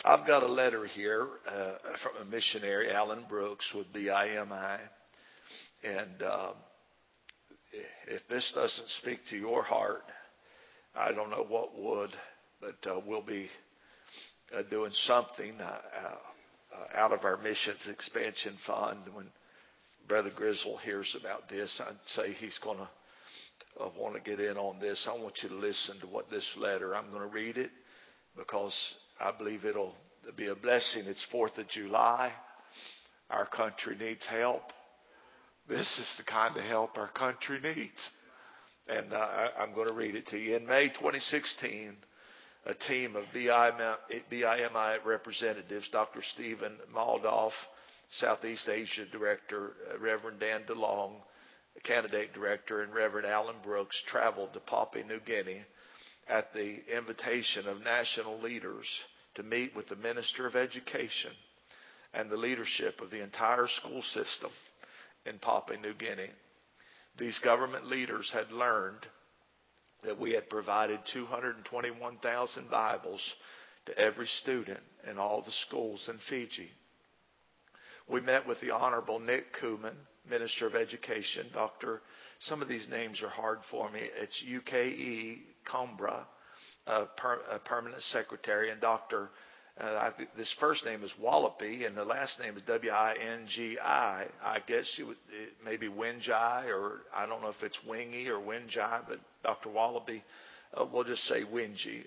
I've got a letter here from a missionary, Alan Brooks, with BIMI. And if this doesn't speak to your heart, I don't know what would. But we'll be doing something out of our missions expansion fund. When Brother Grizzle hears about this, I'd say he's going to want to get in on this. I want you to listen to what this letter, I'm going to read it because I believe it'll be a blessing. It's 4th of July. Our country needs help. This is the kind of help our country needs. And I'm going to read it to you. In May 2016, a team of BIMI representatives, Dr. Stephen Maldoff, Southeast Asia Director, Reverend Dan DeLong, Candidate Director, and Reverend Alan Brooks, traveled to Papua New Guinea at the invitation of national leaders to meet with the Minister of Education and the leadership of the entire school system in Papua New Guinea. These government leaders had learned that we had provided 221,000 Bibles to every student in all the schools in Fiji. We met with the Honorable Nick Kuman, Minister of Education, some of these names are hard for me. It's UKE Combra, Permanent Secretary, and Dr. This first name is Wallaby, and the last name is Wingi. I guess it may be Wingi, or I don't know if it's Wingy or Wingi, but Dr. Wallaby, we'll just say Wingi,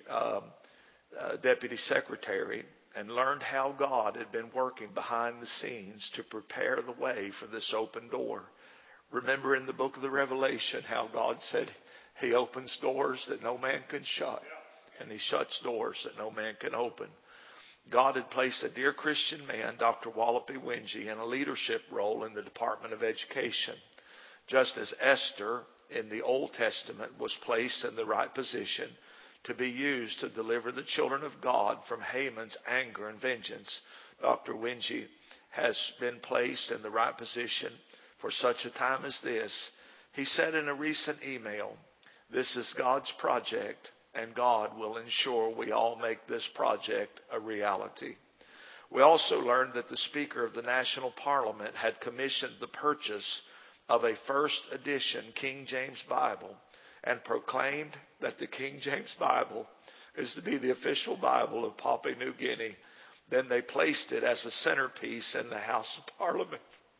Deputy Secretary, and learned how God had been working behind the scenes to prepare the way for this open door. Remember in the book of the Revelation how God said He opens doors that no man can shut, and He shuts doors that no man can open. God had placed a dear Christian man, Dr. Wallaby Wingi, in a leadership role in the Department of Education, just as Esther in the Old Testament was placed in the right position to be used to deliver the children of God from Haman's anger and vengeance. Dr. Wingi has been placed in the right position for such a time as this. He said in a recent email, "This is God's project, and God will ensure we all make this project a reality." We also learned that the Speaker of the National Parliament had commissioned the purchase of a first edition King James Bible and proclaimed that the King James Bible is to be the official Bible of Papua New Guinea. Then they placed it as a centerpiece in the House of Parliament.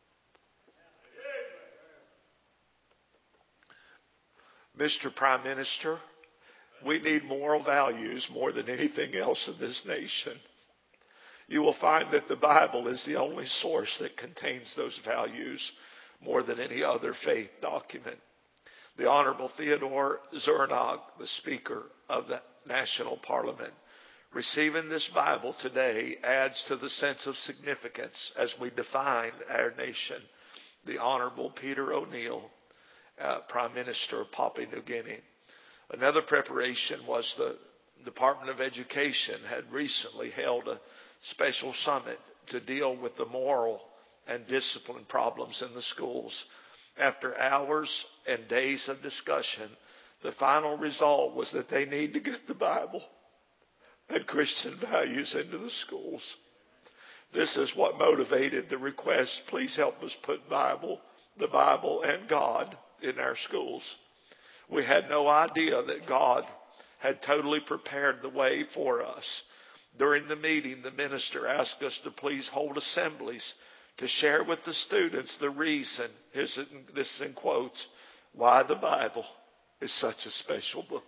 Mr. Prime Minister, we need moral values more than anything else in this nation. You will find that the Bible is the only source that contains those values more than any other faith document. The Honorable Theodore Zurnog, the Speaker of the National Parliament, receiving this Bible today adds to the sense of significance as we define our nation. The Honorable Peter O'Neill, Prime Minister of Papua New Guinea. Another preparation was the Department of Education had recently held a special summit to deal with the moral and discipline problems in the schools. After hours and days of discussion, the final result was that they need to get the Bible and Christian values into the schools. This is what motivated the request, please help us put the Bible and God in our schools. We had no idea that God had totally prepared the way for us. During the meeting, the minister asked us to please hold assemblies to share with the students the reason, this is in quotes, why the Bible is such a special book.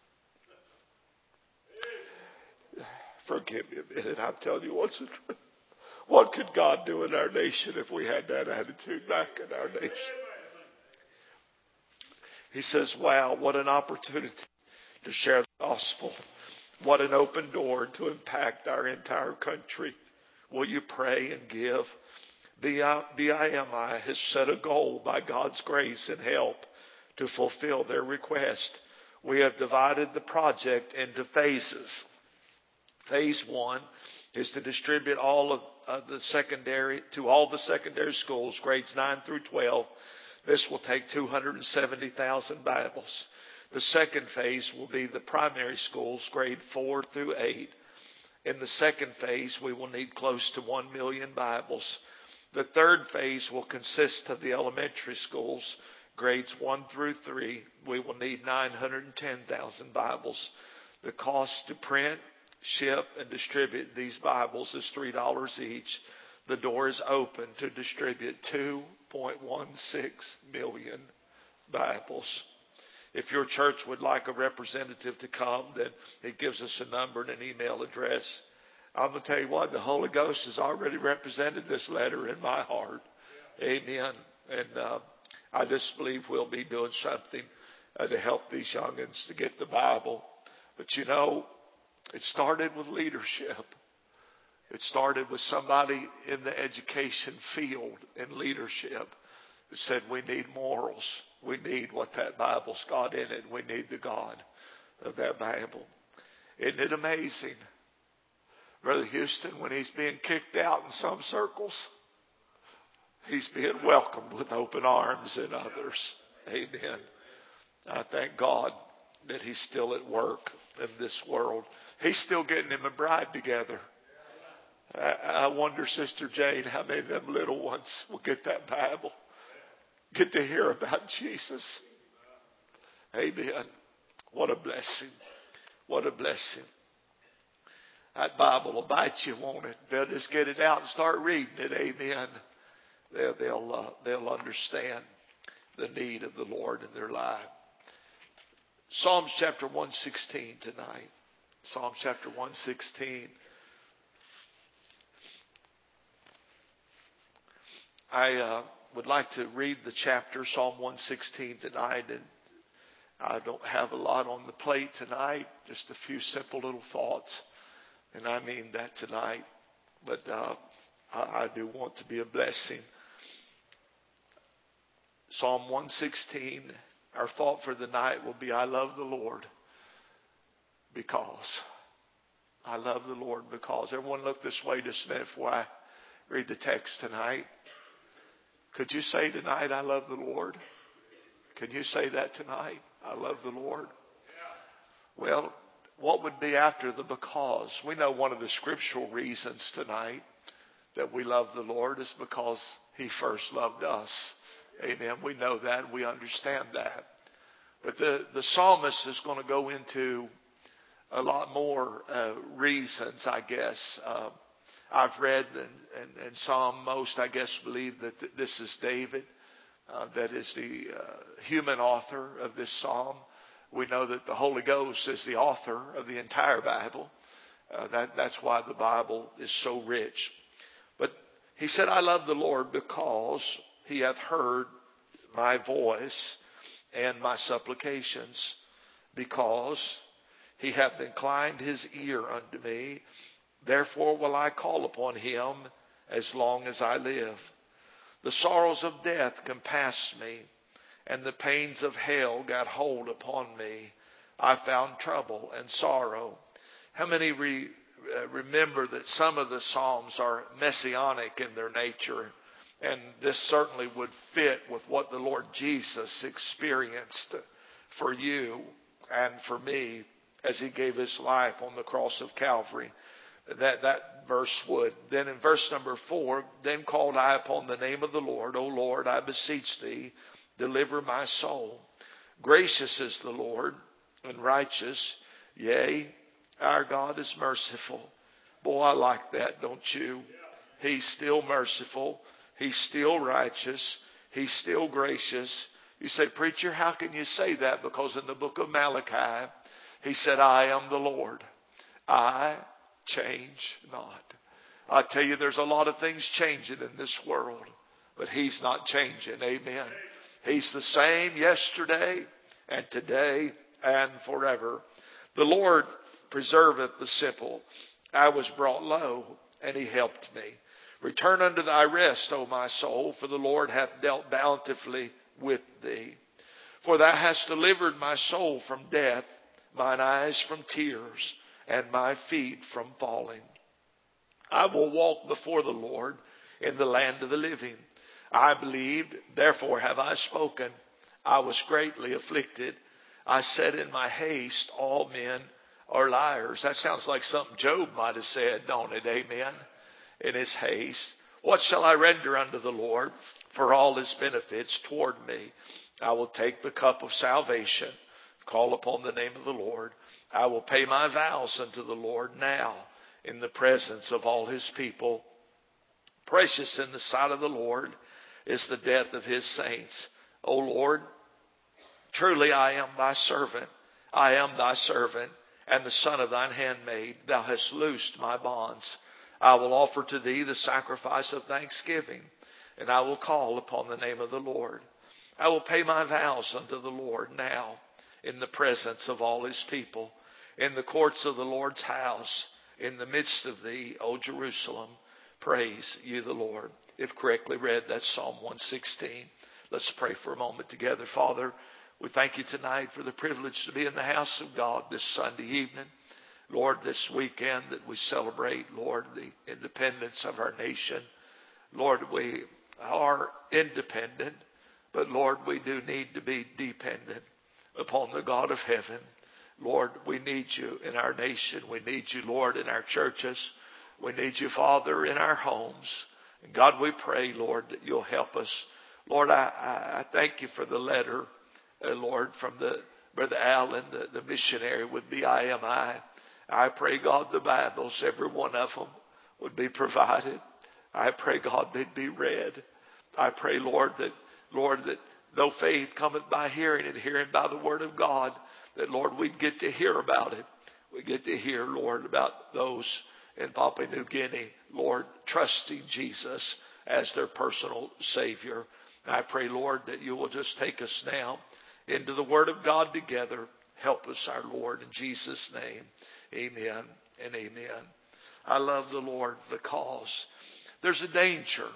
Forgive me a minute, I'm telling you what's the truth. What could God do in our nation if we had that attitude back in our nation? He says, wow, what an opportunity to share the gospel. What an open door to impact our entire country. Will you pray and give? BIMI has set a goal by God's grace and help to fulfill their request. We have divided the project into phases. Phase 1 is to distribute all of the secondary schools, grades 9 through 12. This will take 270,000 Bibles. The second phase will be the primary schools, grade 4 through 8. In the second phase, we will need close to 1 million Bibles. The third phase will consist of the elementary schools, grades 1 through 3. We will need 910,000 Bibles. The cost to print, ship, and distribute these Bibles is $3 each. The door is open to distribute 2.16 million Bibles. If your church would like a representative to come, then it gives us a number and an email address. I'm going to tell you what, the Holy Ghost has already represented this letter in my heart. Amen. And I just believe we'll be doing something to help these youngins to get the Bible. But you know, it started with leadership. It started with somebody in the education field and leadership that said we need morals. We need what that Bible's got in it. We need the God of that Bible. Isn't it amazing? Brother Houston, when he's being kicked out in some circles, he's being welcomed with open arms in others. Amen. I thank God that he's still at work in this world. He's still getting him a bride together. I wonder, Sister Jane, how many of them little ones will get that Bible, get to hear about Jesus. Amen. What a blessing. What a blessing. That Bible will bite you, won't it? They'll just get it out and start reading it. Amen. They'll understand the need of the Lord in their life. Psalms chapter 116 tonight. Psalms chapter 116. I would like to read the chapter, Psalm 116 tonight, and I don't have a lot on the plate tonight, just a few simple little thoughts, and I mean that tonight, but I do want to be a blessing. Psalm 116, our thought for the night will be, I love the Lord because. I love the Lord because. Everyone look this way just a minute before I read the text tonight. Could you say tonight, I love the Lord? Can you say that tonight? I love the Lord. Well, what would be after the because? We know one of the scriptural reasons tonight that we love the Lord is because He first loved us. Amen. We know that. We understand that. But the psalmist is going to go into a lot more reasons, I guess. I've read and Psalm most, I guess, believe that this is David, that is the human author of this psalm. We know that the Holy Ghost is the author of the entire Bible. That's why the Bible is so rich. But he said, I love the Lord because He hath heard my voice and my supplications, because He hath inclined His ear unto me. Therefore will I call upon Him as long as I live. The sorrows of death compassed me, and the pains of hell got hold upon me. I found trouble and sorrow. How many remember that some of the Psalms are messianic in their nature? And this certainly would fit with what the Lord Jesus experienced for you and for me as He gave His life on the cross of Calvary. That verse would. Then in verse number 4, then called I upon the name of the Lord. O Lord, I beseech Thee, deliver my soul. Gracious is the Lord and righteous. Yea, our God is merciful. Boy, I like that, don't you? He's still merciful. He's still righteous. He's still gracious. You say, preacher, how can you say that? Because in the book of Malachi, He said, I am the Lord. I change not. I tell you, there's a lot of things changing in this world, but He's not changing. Amen. He's the same yesterday and today and forever. The Lord preserveth the simple. I was brought low, and He helped me. Return unto thy rest, O my soul, for the Lord hath dealt bountifully with thee. For thou hast delivered my soul from death, mine eyes from tears, and my feet from falling. I will walk before the Lord in the land of the living. I believed, therefore have I spoken. I was greatly afflicted. I said in my haste, all men or liars. That sounds like something Job might have said, don't it? Amen. In his haste. What shall I render unto the Lord for all his benefits toward me? I will take the cup of salvation, call upon the name of the Lord. I will pay my vows unto the Lord now in the presence of all his people. Precious in the sight of the Lord is the death of his saints. O Lord, truly I am thy servant. I am thy servant and the son of thine handmaid. Thou hast loosed my bonds. I will offer to thee the sacrifice of thanksgiving, and I will call upon the name of the Lord. I will pay my vows unto the Lord now in the presence of all his people, in the courts of the Lord's house, in the midst of thee, O Jerusalem. Praise ye the Lord. If correctly read, that's Psalm 116. Let's pray for a moment together. Father, we thank you tonight for the privilege to be in the house of God this Sunday evening. Lord, this weekend that we celebrate, Lord, the independence of our nation. Lord, we are independent, but Lord, we do need to be dependent upon the God of heaven. Lord, we need you in our nation. We need you, Lord, in our churches. We need you, Father, in our homes. And God, we pray, Lord, that you'll help us. Lord, I thank you for the letter, Lord, from Brother Allen, the missionary with BIMI. I pray, God, the Bibles, every one of them, would be provided. I pray, God, they'd be read. I pray, Lord, that though faith cometh by hearing and hearing by the word of God, that, Lord, we'd get to hear about it. We get to hear, Lord, about those in Papua New Guinea, Lord, trusting Jesus as their personal Savior. I pray, Lord, that you will just take us now into the Word of God together. Help us, our Lord, in Jesus' name. Amen and amen. I love the Lord because there's a danger.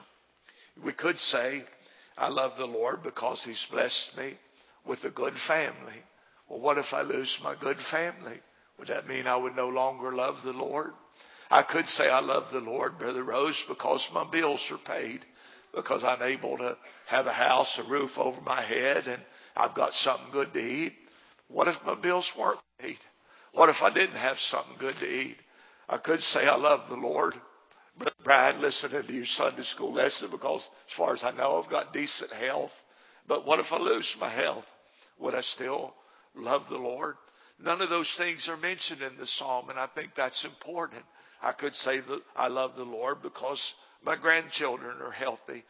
We could say, I love the Lord because he's blessed me with a good family. Well, what if I lose my good family? Would that mean I would no longer love the Lord? I could say I love the Lord, Brother Rose, because my bills are paid, because I'm able to have a house, a roof over my head, and I've got something good to eat. What if my bills weren't paid? What if I didn't have something good to eat? I could say I love the Lord. Brother Brian, listening to your Sunday school lesson, because as far as I know, I've got decent health. But what if I lose my health? Would I still love the Lord? None of those things are mentioned in the psalm, and I think that's important. I could say that I love the Lord because my grandchildren are healthy.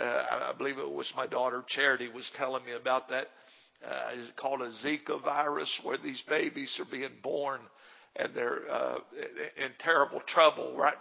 I believe it was my daughter Charity was telling me about that. It's called a Zika virus, where these babies are being born and they're in terrible trouble right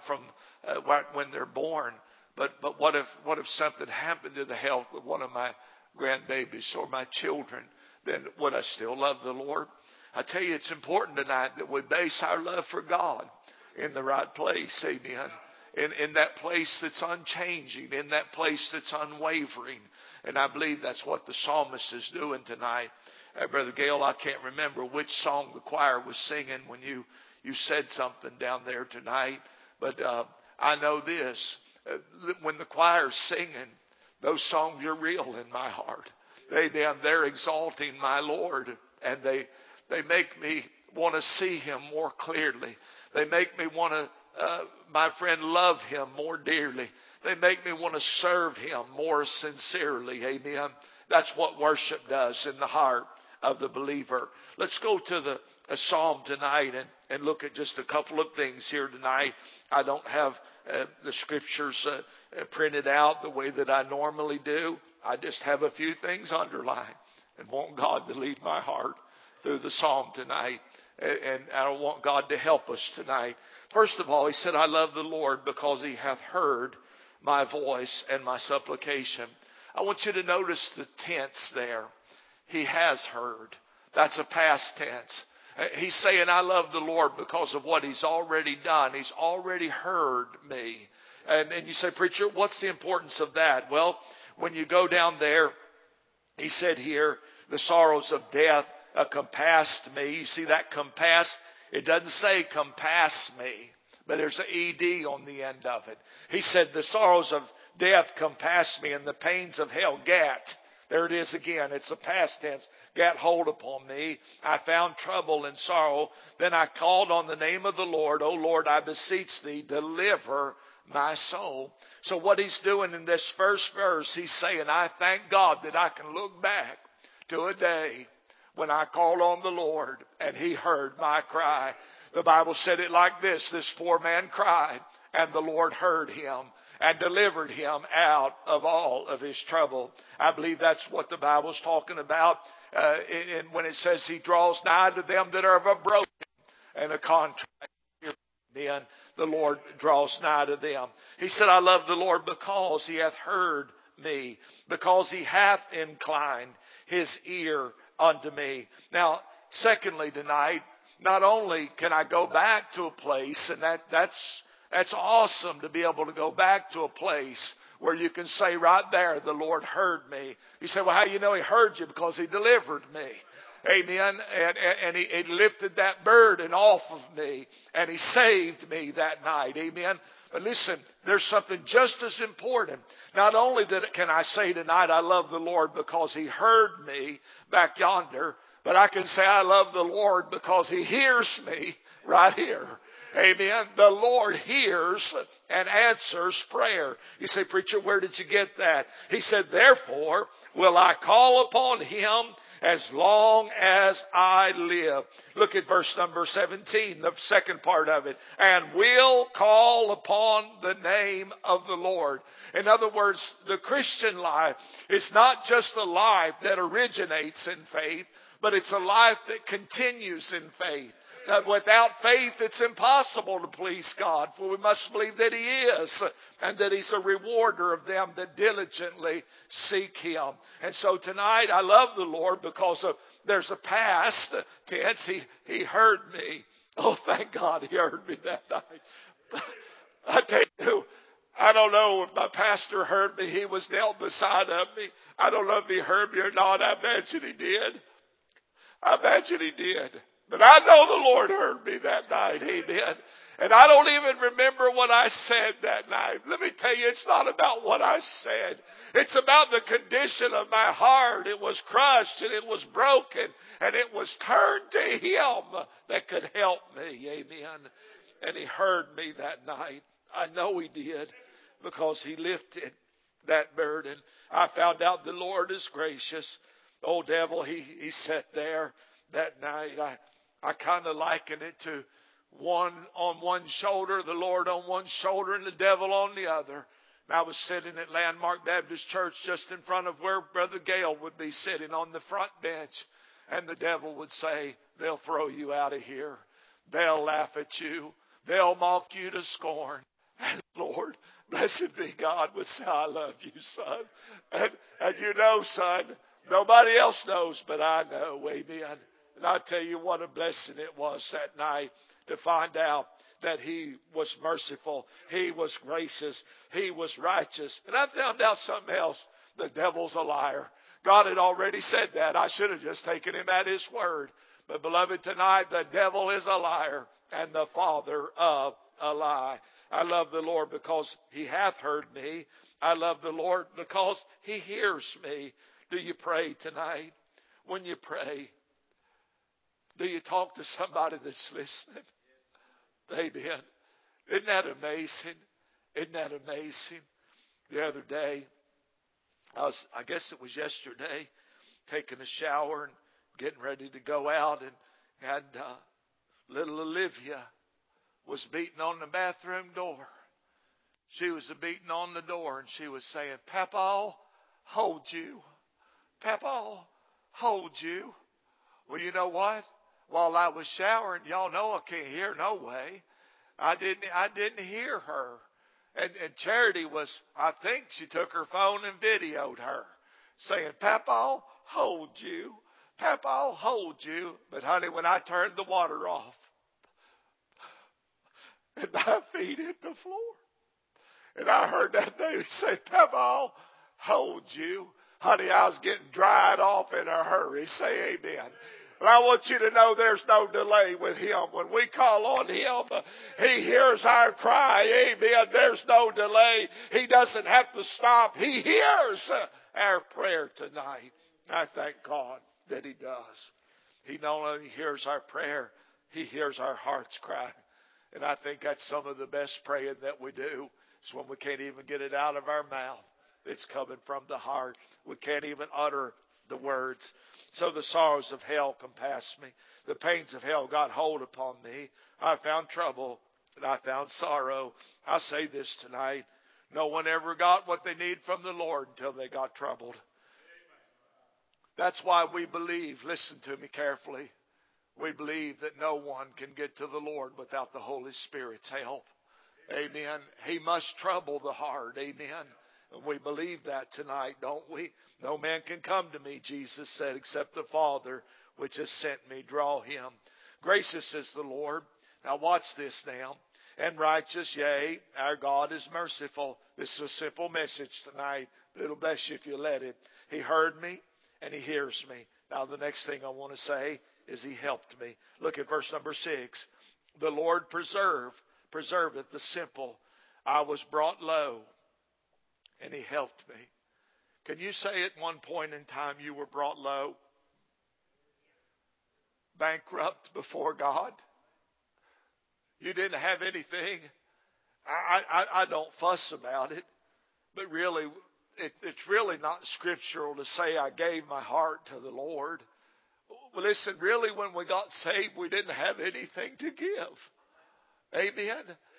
when they're born. But what if something happened to the health of one of my grandbabies or my children? Then would I still love the Lord? I tell you, it's important tonight that we base our love for God in the right place. Amen. In that place that's unchanging, in that place that's unwavering. And I believe that's what the psalmist is doing tonight. Brother Gale, I can't remember which song the choir was singing when you said something down there tonight. But I know this. When the choir's singing, those songs are real in my heart. They're exalting my Lord. And they make me want to see him more clearly. They make me want to, my friend, love him more dearly. They make me want to serve him more sincerely. Amen. That's what worship does in the heart of the believer. Let's go to a psalm tonight and look at just a couple of things here tonight. I don't have the scriptures printed out the way that I normally do. I just have a few things underlined and want God to lead my heart through the psalm tonight. And I want God to help us tonight. First of all, he said, I love the Lord because he hath heard my voice and my supplication. I want you to notice the tense there. He has heard. That's a past tense. He's saying, I love the Lord because of what he's already done. He's already heard me. And you say, preacher, what's the importance of that? Well, when you go down there, he said here, the sorrows of death compassed me. You see that compass? It doesn't say compass me, but there's an ED on the end of it. He said the sorrows of death compassed me and the pains of hell, gat. There it is again. It's a past tense. gat hold upon me. I found trouble and sorrow. Then I called on the name of the Lord. O Lord, I beseech thee, deliver my soul. So what he's doing in this first verse, he's saying, I thank God that I can look back to a day when I called on the Lord and he heard my cry. The Bible said it like this poor man cried and the Lord heard him and delivered him out of all of his trouble. I believe that's what the Bible's talking about when it says he draws nigh to them that are of a broken and a contrite. Then the Lord draws nigh to them. He said, I love the Lord because he hath heard me, because he hath inclined his ear unto me. Now, secondly tonight, not only can I go back to a place, and that's awesome to be able to go back to a place where you can say right there, the Lord heard me. You say, well, how do you know he heard you? Because he delivered me. Amen. And he lifted that burden off of me and he saved me that night. Amen. But listen, there's something just as important. Not only can I say tonight I love the Lord because he heard me back yonder, but I can say I love the Lord because he hears me right here. Amen. The Lord hears and answers prayer. You say, preacher, where did you get that? He said, therefore will I call upon him as long as I live. Look at verse number 17, the second part of it. And will call upon the name of the Lord. In other words, the Christian life is not just a life that originates in faith, but it's a life that continues in faith. That without faith, it's impossible to please God, for we must believe that he is, and that he's a rewarder of them that diligently seek him. And so tonight, I love the Lord because there's a past tense. He heard me. Oh, thank God he heard me that night. I tell you, I don't know if my pastor heard me. He was knelt beside of me. I don't know if he heard me or not. I imagine he did. I imagine he did. But I know the Lord heard me that night. Amen. And I don't even remember what I said that night. Let me tell you, it's not about what I said. It's about the condition of my heart. It was crushed and it was broken and it was turned to him that could help me. Amen. And he heard me that night. I know he did because he lifted that burden. I found out the Lord is gracious. Old devil, he sat there that night. I kind of liken it to one on one shoulder, the Lord on one shoulder, and the devil on the other. And I was sitting at Landmark Baptist Church just in front of where Brother Gale would be sitting on the front bench. And the devil would say, they'll throw you out of here. They'll laugh at you. They'll mock you to scorn. And Lord, blessed be God, would say, I love you, son. And you know, son, nobody else knows, but I know. Amen. And I tell you what a blessing it was that night to find out that he was merciful. He was gracious. He was righteous. And I found out something else. The devil's a liar. God had already said that. I should have just taken him at his word. But beloved, tonight the devil is a liar and the father of a lie. I love the Lord because he hath heard me. I love the Lord because he hears me. Do you pray tonight? When you pray, do you talk to somebody that's listening? Amen. Isn't that amazing? Isn't that amazing? The other day, I guess it was yesterday, taking a shower and getting ready to go out, and little Olivia was beating on the bathroom door. She was beating on the door, and she was saying, Papa, hold you. Papa, hold you. Well, you know what? While I was showering, y'all know I can't hear no way. I didn't hear her. And Charity was, I think she took her phone and videoed her saying, Papa, hold you. Papa, hold you. But honey, when I turned the water off and my feet hit the floor, and I heard that baby say, Papa, hold you. Honey, I was getting dried off in a hurry. Say amen. But I want you to know there's no delay with him. When we call on him, he hears our cry. Amen. There's no delay. He doesn't have to stop. He hears our prayer tonight. I thank God. that He does. He not only hears our prayer, He hears our heart's cry. And I think that's some of the best praying that we do, is when we can't even get it out of our mouth. It's coming from the heart. We can't even utter the words. So the sorrows of hell compassed me. The pains of hell got hold upon me. I found trouble and I found sorrow. I'll say this tonight. No one ever got what they need from the Lord until they got troubled. That's why we believe, listen to me carefully, we believe that no one can get to the Lord without the Holy Spirit's help. Amen. He must trouble the heart. Amen. And we believe that tonight, don't we? No man can come to me, Jesus said, except the Father which has sent me. Draw him. Gracious is the Lord. Now watch this now. And righteous, yea, our God is merciful. This is a simple message tonight, but it'll bless you if you let it. He heard me and He hears me. Now the next thing I want to say is He helped me. Look at verse number 6. The Lord preserveth the simple. I was brought low and He helped me. Can you say at one point in time you were brought low? Bankrupt before God? You didn't have anything. I don't fuss about it. But really, it's really not scriptural to say I gave my heart to the Lord. Well, listen, really when we got saved, we didn't have anything to give. Amen.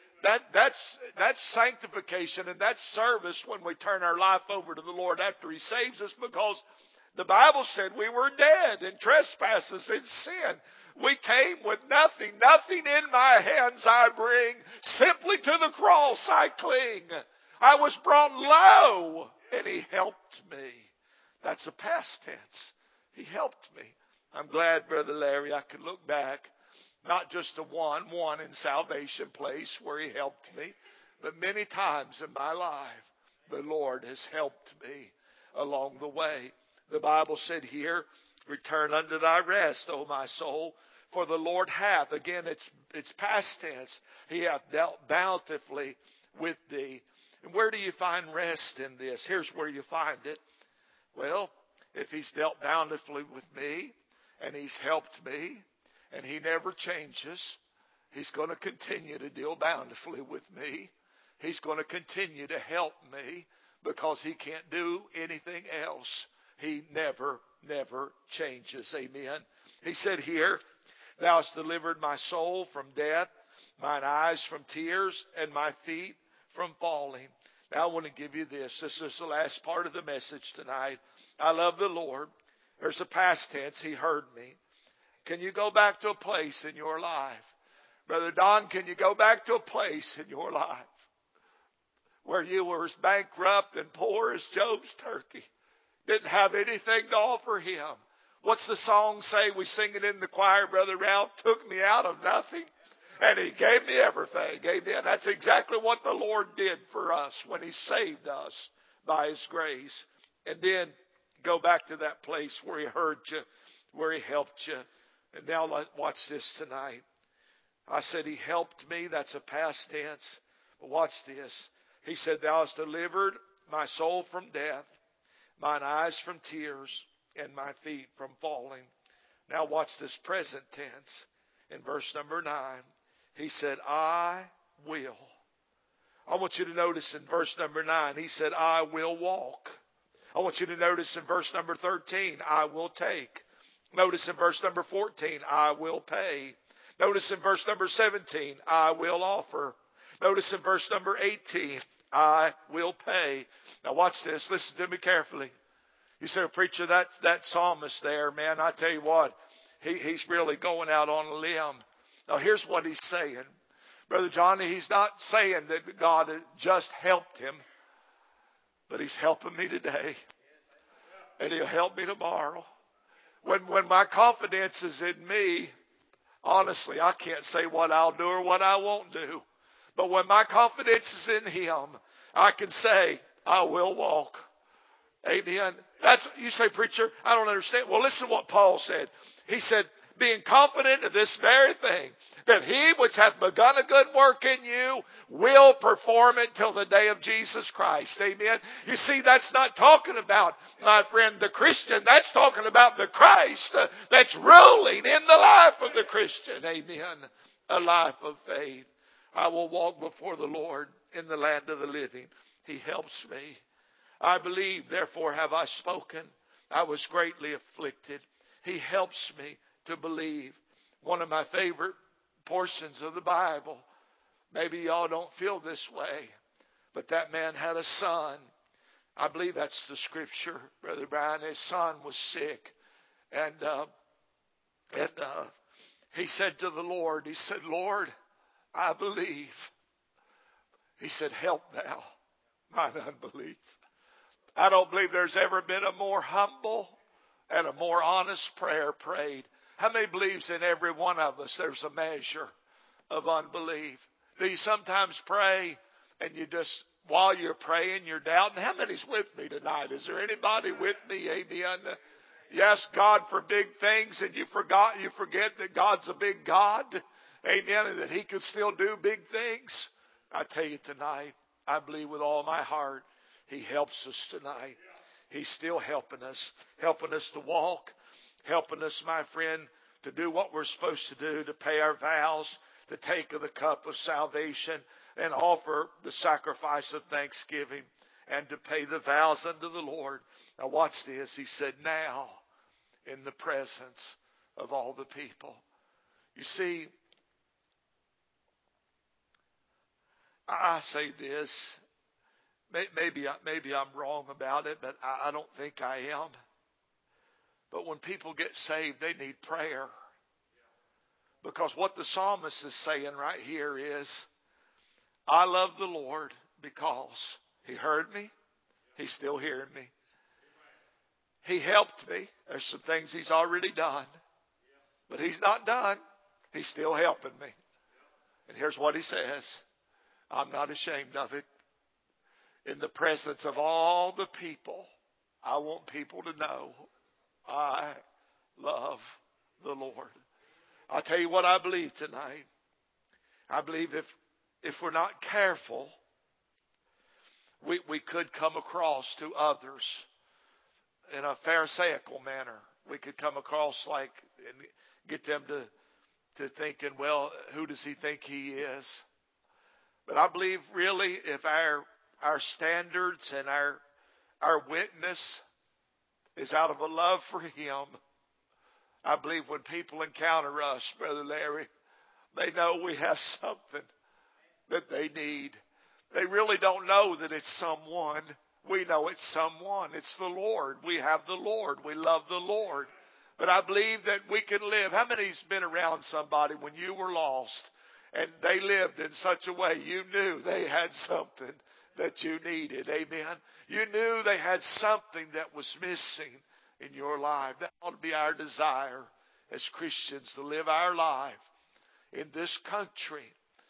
That's sanctification, and that's service when we turn our life over to the Lord after He saves us, because the Bible said we were dead in trespasses and sin. We came with nothing. Nothing in my hands I bring. Simply to the cross I cling. I was brought low and He helped me. That's a past tense. He helped me. I'm glad, Brother Larry, I could look back. Not just to one in Salvation Place where He helped me, but many times in my life, the Lord has helped me along the way. The Bible said here, return unto thy rest, O my soul, for the Lord hath, again it's past tense, He hath dealt bountifully with thee. And where do you find rest in this? Here's where you find it. Well, if He's dealt bountifully with me, and He's helped me, and He never changes, He's going to continue to deal bountifully with me. He's going to continue to help me, because He can't do anything else. He never changes. Amen. He said here, Thou hast delivered my soul from death, mine eyes from tears, and my feet from falling. Now I want to give you this. This is the last part of the message tonight. I love the Lord. There's a past tense. He heard me. Can you go back to a place in your life? Brother Don, can you go back to a place in your life where you were as bankrupt and poor as Job's turkey? Didn't have anything to offer him. What's the song say? We sing it in the choir. Brother Ralph took me out of nothing and He gave me everything. Amen. That's exactly what the Lord did for us when He saved us by His grace. And then go back to that place where He heard you, where He helped you. And now watch this tonight. I said He helped me. That's a past tense. But watch this. He said, Thou hast delivered my soul from death, mine eyes from tears, and my feet from falling. Now watch this present tense. In verse number 9, He said, I will. I want you to notice in verse number 9, He said, I will walk. I want you to notice in verse number 13, I will take. Notice in verse number 14, I will pay. Notice in verse number 17, I will offer. Notice in verse number 18, I will pay. Now watch this. Listen to me carefully. You say, preacher, that psalmist there, man, I tell you what, he's really going out on a limb. Now here's what he's saying. Brother Johnny, he's not saying that God just helped him, but He's helping me today. And He'll help me tomorrow. When my confidence is in me, honestly, I can't say what I'll do or what I won't do. But when my confidence is in Him, I can say, I will walk. Amen. You say, preacher, I don't understand. Well, listen to what Paul said. He said, being confident of this very thing, that he which hath begun a good work in you will perform it till the day of Jesus Christ. Amen. You see, that's not talking about, my friend, the Christian. That's talking about the Christ that's ruling in the life of the Christian. Amen. A life of faith. I will walk before the Lord in the land of the living. He helps me. I believe, therefore have I spoken. I was greatly afflicted. He helps me to believe. One of my favorite portions of the Bible. Maybe y'all don't feel this way, but that man had a son. I believe that's the scripture, Brother Brian. His son was sick. And he said to the Lord, he said, Lord, I believe. He said, help thou mine unbelief. I don't believe there's ever been a more humble and a more honest prayer prayed. How many believes in every one of us there's a measure of unbelief? Do you sometimes pray and you just, while you're praying, you're doubting? How many's with me tonight? Is there anybody with me? Amen. You ask God for big things and you forget that God's a big God. Amen. And that He could still do big things. I tell you tonight, I believe with all my heart, He helps us tonight. He's still helping us to walk, helping us, my friend, to do what we're supposed to do, to pay our vows, to take of the cup of salvation and offer the sacrifice of thanksgiving and to pay the vows unto the Lord. Now watch this. He said, now in the presence of all the people. You see, I say this. Maybe I'm wrong about it, but I don't think I am. But when people get saved, they need prayer. Because what the psalmist is saying right here is, I love the Lord because He heard me. He's still hearing me. He helped me. There's some things He's already done. But He's not done. He's still helping me. And here's what He says. I'm not ashamed of it. In the presence of all the people, I want people to know I love the Lord. I'll tell you what I believe tonight. I believe if we're not careful, we could come across to others in a pharisaical manner. We could come across like and get them to thinking, well, who does he think he is? But I believe really if our standards and our witness is out of a love for Him, I believe when people encounter us, Brother Larry, they know we have something that they need. They really don't know that it's someone. We know it's someone. It's the Lord. We have the Lord. We love the Lord. But I believe that we can live. How many's been around somebody when you were lost and they lived in such a way you knew they had something that you needed? Amen. You knew they had something that was missing in your life. That ought to be our desire as Christians, to live our life in this country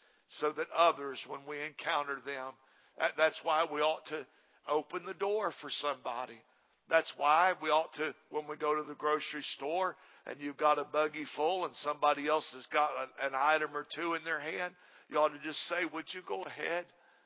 so that others, when we encounter them, that's why we ought to open the door for somebody. That's why we ought to, when we go to the grocery store and you've got a buggy full and somebody else has got an item or two in their hand, you ought to just say, would you go ahead?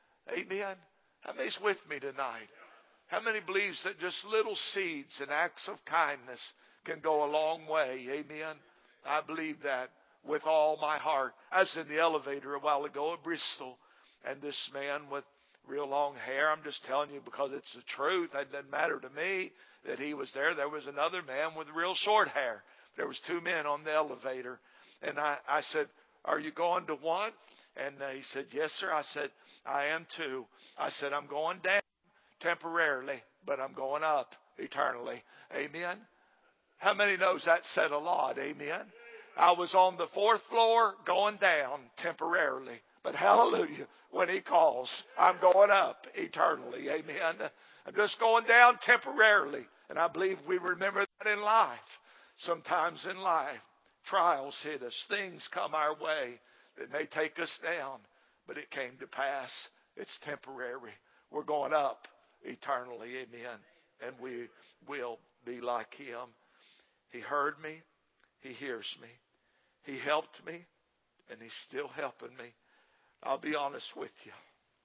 Amen. How many's with me tonight? How many believes that just little seeds and acts of kindness can go a long way? Amen. I believe that with all my heart. I was in the elevator a while ago at Bristol, and this man with real long hair, I'm just telling you because it's the truth. It doesn't matter to me that he was there. There was another man with real short hair. There was two men on the elevator. And I said, are you going to one? And he said, yes, sir. I said, I am too. I said, I'm going down temporarily, but I'm going up eternally. Amen. How many knows that said a lot? Amen. I was on the fourth floor going down temporarily. But hallelujah, when He calls, I'm going up eternally. Amen. I'm just going down temporarily. And I believe we remember that in life. Sometimes in life, trials hit us. Things come our way that may take us down. But it came to pass. It's temporary. We're going up eternally. Amen. And we will be like Him. He heard me. He hears me. He helped me, and He's still helping me. I'll be honest with you.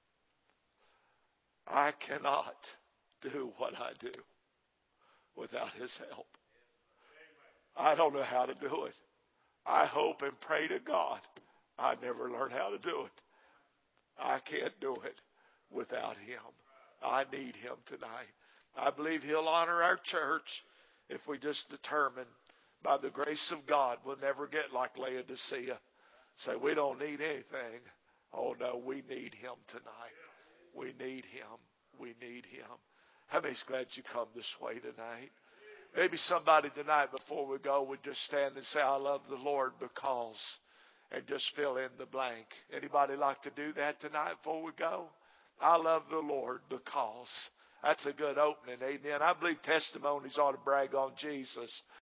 I cannot do what I do without His help. I don't know how to do it. I hope and pray to God I never learn how to do it. I can't do it without Him. I need Him tonight. I believe He'll honor our church if we just determine by the grace of God we'll never get like Laodicea. Say, we don't need anything. Oh no, we need Him tonight. We need Him. We need Him. How many's glad you come this way tonight? Maybe somebody tonight before we go would just stand and say, I love the Lord because, and just fill in the blank. Anybody like to do that tonight before we go? I love the Lord because. That's a good opening. Amen. I believe testimonies ought to brag on Jesus.